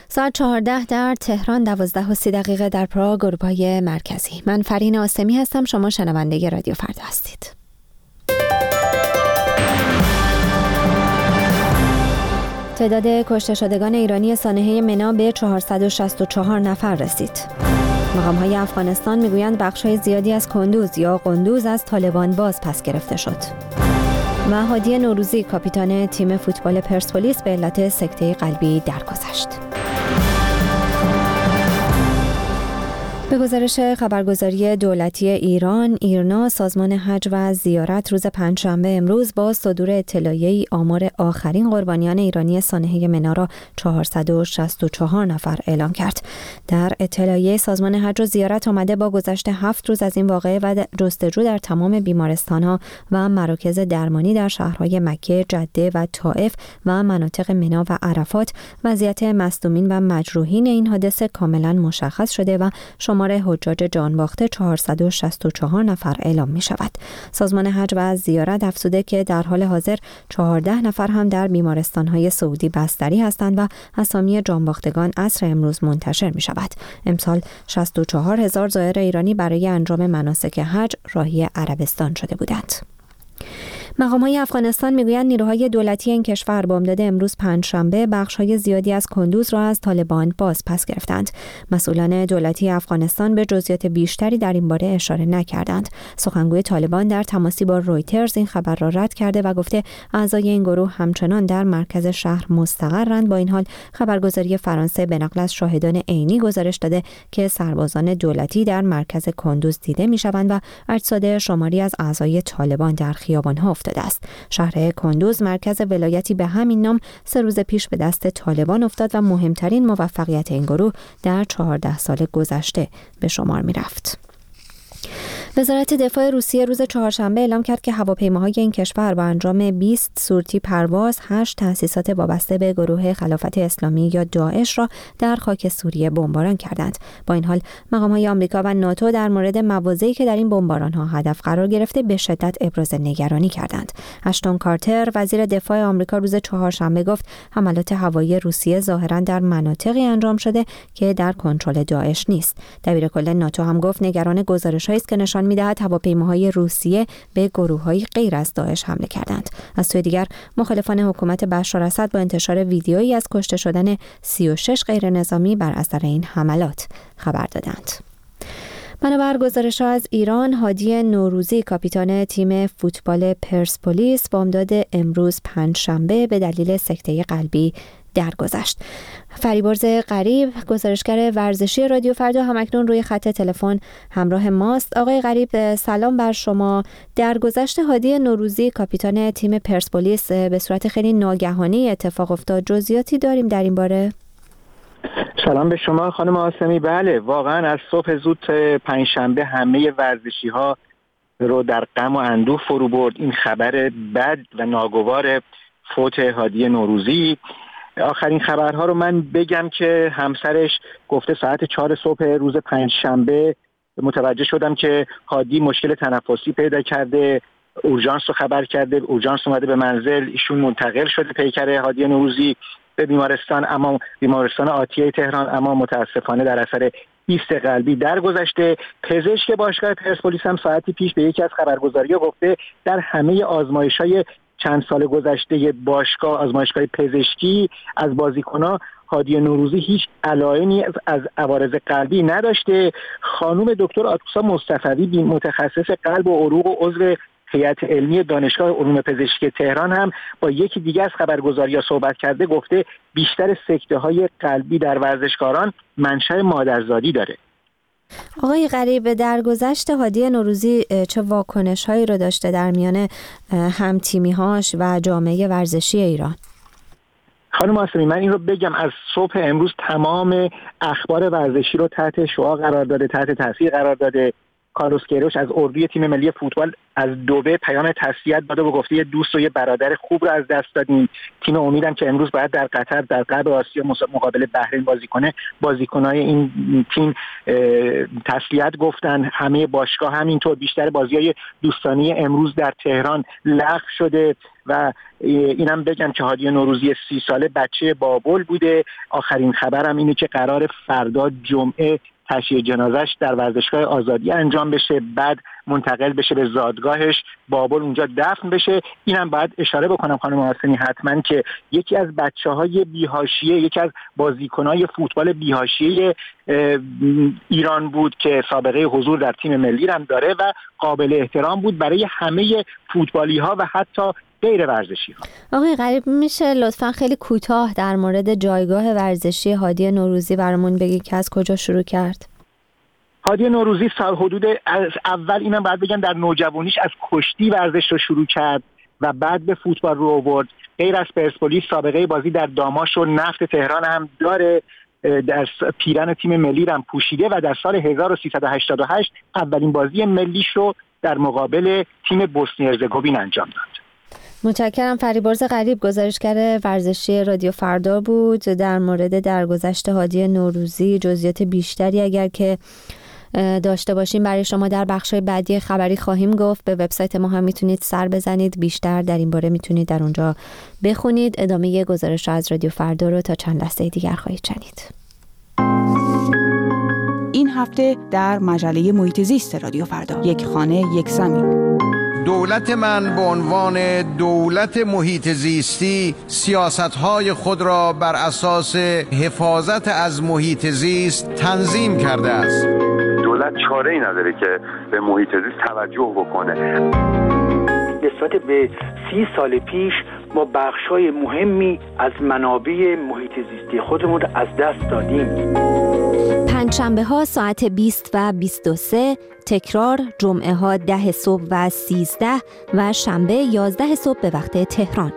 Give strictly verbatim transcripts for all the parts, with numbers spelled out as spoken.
ساعت چهارده در تهران، دوازده و سی دقیقه در پراگ، اروپای مرکزی. من فرین آسمی هستم، شما شنونده رادیو فردا هستید. تعداد کشته شدگان ایرانی سانحه منا به چهارصد و شصت و چهار نفر رسید. مقام‌های افغانستان میگویند بخش‌های زیادی از کندوز یا قندوز از طالبان باز پس گرفته شد. و هادی نوروزی، کاپیتان تیم فوتبال پرسپولیس، به علت سکته قلبی درگذشت. به گزارش خبرگزاری دولتی ایران، ایرنا، سازمان حج و زیارت روز پنجشنبه امروز با صدور اطلاعیه‌ای آمار آخرین قربانیان ایرانی سانحه منا را چهارصد و شصت و چهار نفر اعلام کرد. در اطلاعیه سازمان حج و زیارت آمده با گذشت هفت روز از این واقعه و جستجو در تمام بیمارستان‌ها و مراکز درمانی در شهرهای مکه، جده و طائف و مناطق منا و عرفات، وضعیت مصدومین و مجروحین این حادثه کاملا مشخص شده و شمار حجاج جان باخته چهارصد و شصت و چهار نفر اعلام می شود. سازمان حج و زیارت افزوده که در حال حاضر چهارده نفر هم در بیمارستان‌های سعودی بستری هستند و اسامی جان باختگان عصر امروز منتشر می شود. امسال شصت و چهار هزار زائر ایرانی برای انجام مناسک حج راهی عربستان شده بودند. مقام‌های افغانستان میگویند نیروهای دولتی این کشور با امداد امروز پنجشنبه بخش‌های زیادی از کندوز را از طالبان باز پس گرفتند. مسئولان دولتی افغانستان به جزئیات بیشتری در این باره اشاره نکردند. سخنگوی طالبان در تماسی با رویترز این خبر را رد کرده و گفته اعضای این گروه همچنان در مرکز شهر مستقرند. با این حال خبرگزاری فرانسه به نقل از شاهدان عینی گزارش داده که سربازان دولتی در مرکز کندوز دیده می‌شوند و اجساد شماری از اعضای طالبان در خیابان‌ها افتاده است. شهر کندوز، مرکز ولایتی به همین نام، سه روز پیش به دست طالبان افتاد و مهمترین موفقیت این گروه در چهارده سال گذشته به شمار می رفت. وزارت دفاع روسیه روز چهارشنبه اعلام کرد که هواپیماهای این کشور با انجام بیست سورتی پرواز هشت تأسیسات وابسته به گروه خلافت اسلامی یا داعش را در خاک سوریه بمباران کردند. با این حال مقام‌های آمریکا و ناتو در مورد مواضعی که در این بمباران‌ها هدف قرار گرفته به شدت ابراز نگرانی کردند. اشتون کارتر، وزیر دفاع آمریکا، روز چهارشنبه گفت حملات هوایی روسیه ظاهراً در مناطقی انجام شده که در کنترل داعش نیست. دبیرکل ناتو هم گفت نگران گزارش‌هایی است که نشان می‌دهد هواپیماهای روسیه به گروه‌های غیر از داعش حمله کردند. از سوی دیگر مخالفان حکومت بشار اسد با انتشار ویدیویی از کشته شدن سی و شش غیر نظامی بر اثر این حملات خبر دادند. بنابر گزارش‌ها از ایران، هادی نوروزی، کاپیتان تیم فوتبال پرسپولیس، با امداد امروز پنجشنبه به دلیل سکته قلبی درگذشت. فریبرز غریب، گزارشگر ورزشی رادیو فردا، همکنون روی خط تلفن همراه ماست. آقای غریب، سلام بر شما. درگذشت هادی نوروزی، کاپیتان تیم پرسپولیس، به صورت خیلی ناگهانی اتفاق افتاد. جزئیاتی داریم در این باره؟ سلام به شما خانم آسمی. بله، واقعا از صبح زود پنجشنبه همه ورزشی‌ها رو در غم و اندوه فرو برد این خبر بد و ناگوار فوت هادی نوروزی. آخرین خبرها رو من بگم که همسرش گفته ساعت چهار صبح روز پنجشنبه متوجه شدم که هادی مشکل تنفسی پیدا کرده، اورژانس رو خبر کرده، اورژانس اومده به منزل، ایشون منتقل شده پیکر هادی نوروزی به بیمارستان، اما بیمارستان آتیه تهران، اما متاسفانه در اثر ایست قلبی درگذشته. پزشک باشگاه پرسپولیس هم ساعتی پیش به یکی از خبرگزاری‌ها گفته در همه آزمایش‌های چند سال گذشته باشگاه، آزمایشگاه پزشکی، از بازیکن‌ها هادی نوروزی هیچ علائمی از عوارض قلبی نداشته. خانم دکتر آتوسا مصطفی، متخصص قلب و عروق و عضو هیئت علمی دانشگاه علوم پزشکی تهران، هم با یکی دیگه از خبرگزاری‌ها صحبت کرده، گفته بیشتر سکته‌های قلبی در ورزشکاران منشأ مادرزادی داره. آقای غریب، درگذشت هادی نوروزی چه واکنش‌هایی رو داشته در میان هم‌تیمی‌هاش و جامعه ورزشی ایران؟ خانم آسمی، من این رو بگم، از صبح امروز تمام اخبار ورزشی رو تحت شعاع قرار داده، تحت تاثیر قرار داده. کارلوس کیروش از اردوی تیم ملی فوتبال از دوبه پیام تسلیت داده و گفته یه دوست و یه برادر خوب رو از دست دادیم. تیم امیدم که امروز باید در قطر در غرب آسیا مقابل بحرین بازی کنه، بازیکنای این تیم تسلیت گفتن. همه باشگاه همینطور. بیشتر بازی‌های دوستانه امروز در تهران لغو شده و اینم بگم که هادی نوروزی سی ساله بچه بابل بوده. آخرین خبرم اینه که قرار فردا جمعه تشییع جنازش در ورزشگاه آزادی انجام بشه، بعد منتقل بشه به زادگاهش بابل، اونجا دفن بشه. اینم باید اشاره بکنم خانم حسنی حتما که یکی از بچه‌های بی‌حاشیه، یکی از بازیکن‌های فوتبال بی‌حاشیه ایران بود که سابقه حضور در تیم ملی هم داره و قابل احترام بود برای همه فوتبالی‌ها و حتی غیر ورزشی ها. آقای غریب میشه لطفاً خیلی کوتاه در مورد جایگاه ورزشی هادی نوروزی برامون بگی که از کجا شروع کرد؟ هادی نوروزی سال حدود از اول اینم باید بگم در نوجوانیش از کشتی ورزش رو شروع کرد و بعد به فوتبال رو آورد. غیر از پرسپولیس سابقه بازی در داماش و نفت تهران هم داره. در پیرن تیم ملی هم پوشیده و در سال هزار و سیصد و هشتاد و هشت اولین بازی ملیش رو در مقابل تیم بوسنی هرزگوین انجام داد. متشکرم. فریبرز غریب، گزارشگر ورزشی رادیو فردا بود در مورد درگذشت هادی نوروزی. جزئیات بیشتری اگر که داشته باشیم برای شما در بخش‌های بعدی خبری خواهیم گفت. به وبسایت ما هم میتونید سر بزنید، بیشتر در این باره میتونید در اونجا بخونید. ادامه گزارش از رادیو فردا رو تا چند لحظه دیگر خواهید شنید. این هفته در مجله محیط زیست رادیو فردا، یک خانه یک زمین. دولت من به عنوان دولت محیط زیستی سیاست‌های خود را بر اساس حفاظت از محیط زیست تنظیم کرده است. دولت چاره‌ای نداره که به محیط زیست توجه بکنه. نسبت به سی سال پیش ما بخشای مهمی از منابع محیط زیستی خودمون از دست دادیم. پنجشنبه ها ساعت بیست و بیست و سه، تکرار جمعه ها ده صبح و سیزده و شنبه یازده صبح به وقت تهران.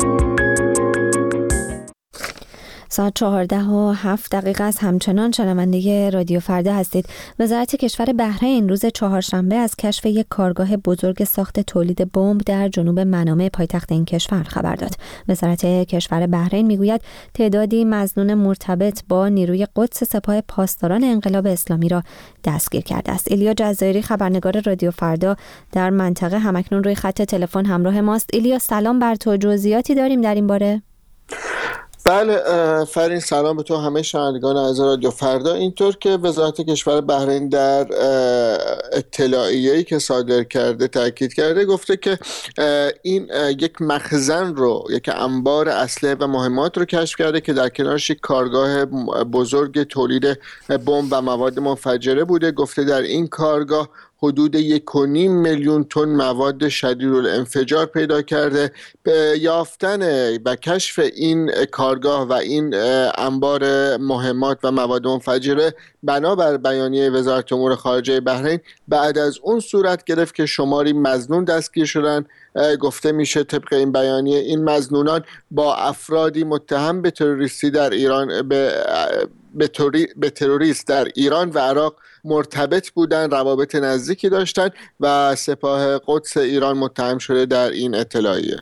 ساعت چهارده و هفت دقیقه است. همچنان شنونده رادیو فردا هستید. وزارت کشور بحرین روز چهارشنبه از کشف یک کارگاه بزرگ ساخت تولید بمب در جنوب منامه پایتخت این کشور خبر داد. وزارت کشور بحرین میگوید تعدادی مظنون مرتبط با نیروی قدس سپاه پاسداران انقلاب اسلامی را دستگیر کرده است. ایلیا جزایری، خبرنگار رادیو فردا در منطقه، همکنون روی خط تلفن همراه ماست. ایلیا سلام بر تو. جزئیاتی داریم در این باره؟ بله فرین، سلام به تو همه شنوندگان عزیز رادیو فردا. اینطور که وزارت کشور بحرین در اطلاعیه‌ای که صادر کرده تاکید کرده، گفته که این یک مخزن رو، یک انبار اسلحه و مهمات رو کشف کرده که در کنارش یک کارگاه بزرگ تولید بمب و مواد منفجره بوده. گفته در این کارگاه حدود یک و نیم میلیون تن مواد شدیدالانفجار پیدا کرده. به یافتن و کشف این کارگاه و این انبار مهمات و مواد منفجره بنابر بیانیه وزارت امور خارجه بحرین بعد از اون صورت گرفت که شماری مظنون دستگیر شدن. گفته میشه طبق این بیانیه این مظنونان با افرادی متهم به تروریستی در ایران به به, توری، به تروریست در ایران و عراق مرتبط بودن، روابط نزدیکی داشتن و سپاه قدس ایران متهم شده در این اطلاعیه.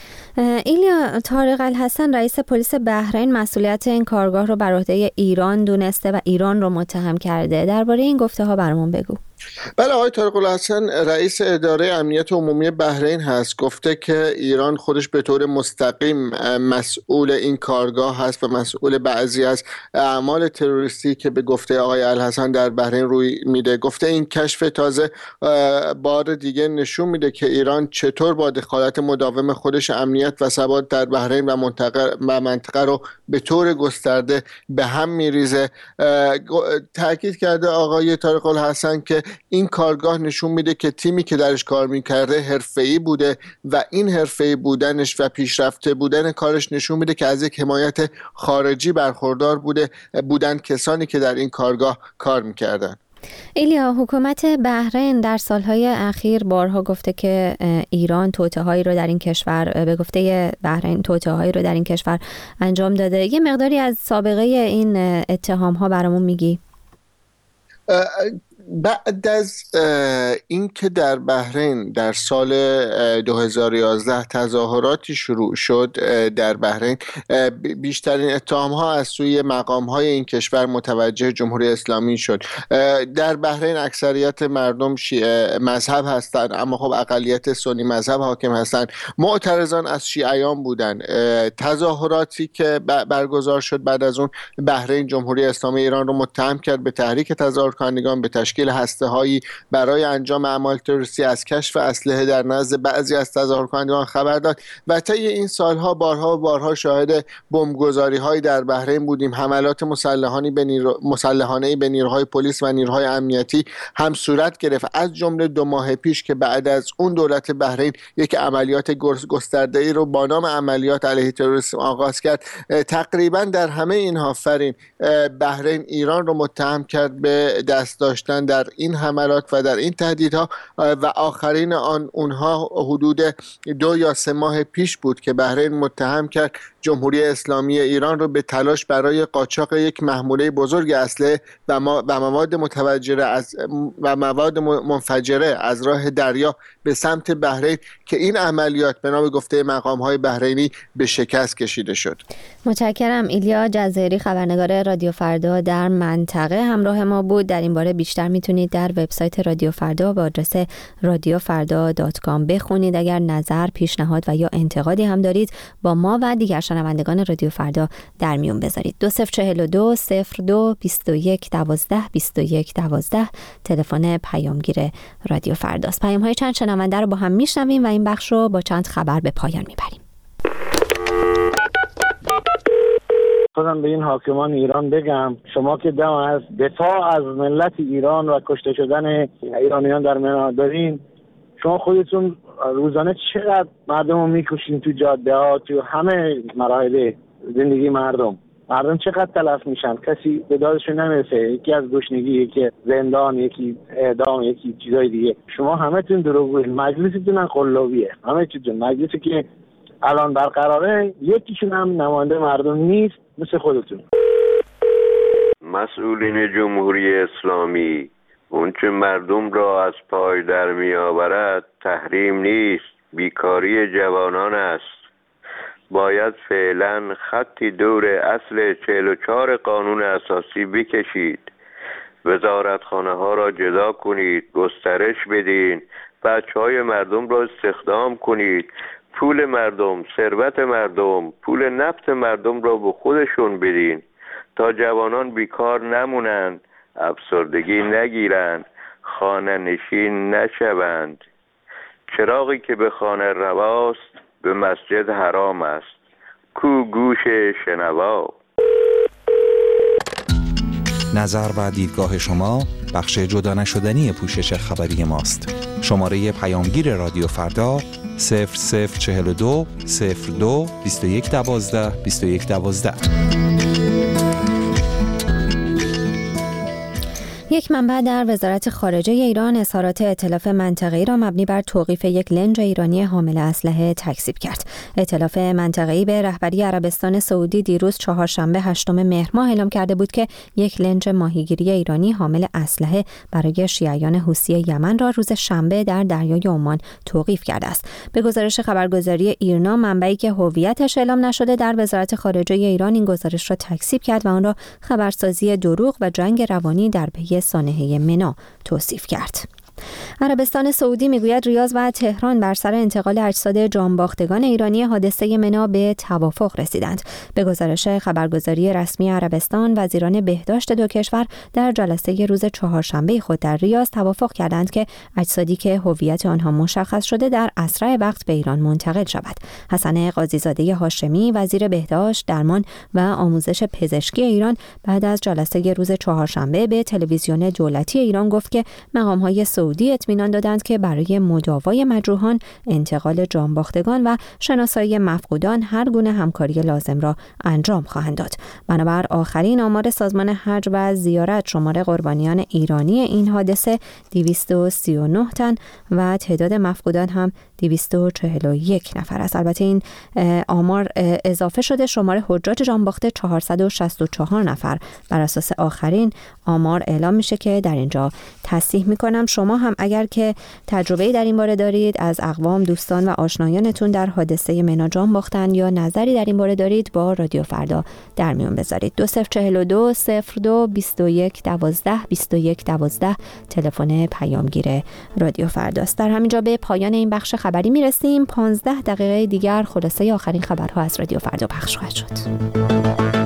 ایلیا، طارق الحسن رئیس پلیس بحرین مسئولیت این کارگاه رو بر عهده ایران دونسته و ایران رو متهم کرده. درباره این گفته ها برامون بگو. بله، آقای طارق الحسن رئیس اداره امنیت عمومی بحرین هست. گفته که ایران خودش به طور مستقیم مسئول این کارگاه هست و مسئول بعضی از اعمال تروریستی که به گفته آقای الحسن در بحرین روی میده. گفته این کشف تازه بار دیگه نشون میده که ایران چطور با دخالت مداوم خودش امنیت و ثبات در بحرین و منطقه و منطقه رو به طور گسترده به هم میریزه. تاکید کرده آقای طارق الحسن که این کارگاه نشون میده که تیمی که درش کار میکرده حرفه‌ای بوده و این حرفه‌ای بودنش و پیشرفته بودن کارش نشون میده که از یک حمایت خارجی برخوردار بوده بودن کسانی که در این کارگاه کار میکردن. ایلیا، حکومت بحرین در سالهای اخیر بارها گفته که ایران توطئه‌هایی رو در این کشور، به گفته بحرین توطئه‌هایی رو در این کشور انجام داده. یه مقداری از سابقه این اتهام‌ها برامون میگی؟ بعد از این که در بحرین در سال دو هزار و یازده تظاهراتی شروع شد در بحرین، بیشترین اتهام‌ها از سوی مقام‌های این کشور متوجه جمهوری اسلامی شد. در بحرین اکثریت مردم شیعه مذهب هستند، اما خب اقلیت سنی مذهب حاکم هستند. معترضان از شیعیان بودند. تظاهراتی که برگزار شد بعد از اون، بحرین جمهوری اسلامی ایران رو متهم کرد به تحریک تظاهرکنندگان، به تشکیل هسته‌هایی برای انجام اعمال تروریستی، از کشف اسلحه در نزد بعضی از تظاهرکنندگان خبر داد و طی این سالها بارها و بارها شاهد بمبگذاری‌هایی در بحرین بودیم. حملات مسلحانه به نیرو... مسلحانه به نیروهای پلیس و نیروهای امنیتی هم صورت گرفت، از جمله دو ماه پیش که بعد از اون دولت بحرین یک عملیات گسترده‌ای رو با نام عملیات علیه تروریسم آغاز کرد. تقریبا در همه اینها فرین بحرین ایران رو متهم کرد به دست داشتن در این حملات و در این تهدیدها و آخرین آن اونها حدود دو یا سه ماه پیش بود که بحرین متهم کرد جمهوری اسلامی ایران رو به تلاش برای قاچاق یک محموله بزرگ اسلحه و مواد متفجره از و مواد منفجره از راه دریا به سمت بحرین که این عملیات به نام گفته مقام‌های بحرینی به شکست کشیده شد. متشکرم. ایلیا جزایری، خبرنگار رادیو فردا در منطقه همراه ما بود. در این باره بیشتر میتونید در وبسایت رادیو فردا با آدرس رادیو فردا دات کام بخونید. اگر نظر، پیشنهاد و یا انتقادی هم دارید با ما و دیگر شنوندگان رادیو فردا در میون بذارید. دو صفر چهل دو صفر دو بیست و یک دوازده بیست و یک دوازده تلفن پیامگیر رادیو فرداست. پیام‌های چند شنونده رو با هم میشنویم و این بخش رو با چند خبر به پایان میبریم. خودم به این حاکمان ایران بگم شما که دم از دفاع از ملت ایران و کشته شدن ایرانیان در منطقه دارین، شما خودتون روزانه چقدر مردم رو میکشین تو جاده ها، تو همه مراحل زندگی مردم مردم چقدر تلف میشن، کسی به دادشون نمیرسه، یکی از گشنگی، یکی زندان، یکی اعدام، یکی چیزای دیگه. شما همتون دروغگوین، مجلستون هم قلابیه، همه چیتون. مجلسی که الان برقراره یکیشون هم نماینده مردم نیست مثل خودتون. مسئولین جمهوری اسلامی، اون چه مردم را از پای در می آورد تحریم نیست، بیکاری جوانان است. باید فعلا خطی دور اصل چهل و چهار قانون اساسی بکشید. وزارتخانه ها را جدا کنید، گسترش بدین، بچه های مردم را استخدام کنید، پول مردم، ثروت مردم، پول نفت مردم را به خودشون بدین تا جوانان بیکار نمونند، افسردگی نگیرند، خانه نشین نشوند. چراغی که به خانه رواست به مسجد حرام است، کو گوش شنوا. نظر و دیدگاه شما بخش جدا نشدنی پوشش خبری ماست. شماره پیامگیر رادیو فردا صفر صفر چهل و دو صفر دو بیست و یک دوازده بیست و یک دوازده. یک منبع در وزارت خارجه ایران اظهارات ائتلاف منطقه‌ای را مبنی بر توقیف یک لنج ایرانی حامل اسلحه تکذیب کرد. ائتلاف منطقه‌ای به رهبری عربستان سعودی دیروز چهارشنبه هشتم مهر ماه اعلام کرده بود که یک لنج ماهیگیری ایرانی حامل اسلحه برای شیعیان حوثی یمن را روز شنبه در دریای عمان توقیف کرده است. به گزارش خبرگزاری ایرنا، منبعی که هویتش اعلام نشده در وزارت خارجه ایران این گزارش را تکذیب کرد و آن را خبرسازی دروغ و جنگ روانی در پی سانحه منا توصیف کرد. عربستان سعودی میگوید ریاض و تهران بر سر انتقال اجساد جانباختگان ایرانی حادثه منا به توافق رسیدند. به گزارش خبرگزاری رسمی عربستان، وزیران بهداشت دو کشور در جلسه روز چهارشنبه خود در ریاض توافق کردند که اجسادی که هویت آنها مشخص شده در اسرع وقت به ایران منتقل شود. حسن قاضیزاده هاشمی، وزیر بهداشت، درمان و آموزش پزشکی ایران، بعد از جلسه روز چهارشنبه به تلویزیون دولتی ایران گفت که مقام‌های سعودی سعودی اطمینان دادند که برای مداوای مجروحان، انتقال جانباختگان و شناسایی مفقودان هر گونه همکاری لازم را انجام خواهند داد. بنابر آخرین آمار سازمان حج و زیارت، شمار قربانیان ایرانی این حادثه دویست و سی و نه تن و تعداد مفقودان هم دویست و چهل و یک نفر است. البته این آمار اضافه شده، شمار حجاج جانباخته چهارصد و شصت و چهار نفر بر اساس آخرین آمار اعلام میشه که در اینجا تصحیح میکنم. شما هم اگر که تجربه‌ای در این باره دارید، از اقوام، دوستان و آشنایانتون در حادثه منا جان باختن یا نظری در این باره دارید، با رادیو فردا در میون بذارید. دو صفر چهل و دو صفر دو بیست و یک دوازده بیست و یک دوازده تلفن پیامگیر رادیو فرداست. در همینجا به پایان این بخش خبری میرسیم. پانزده دقیقه دیگر خلاصه آخرین خبرها از رادیو فردا پخش خواهد شد.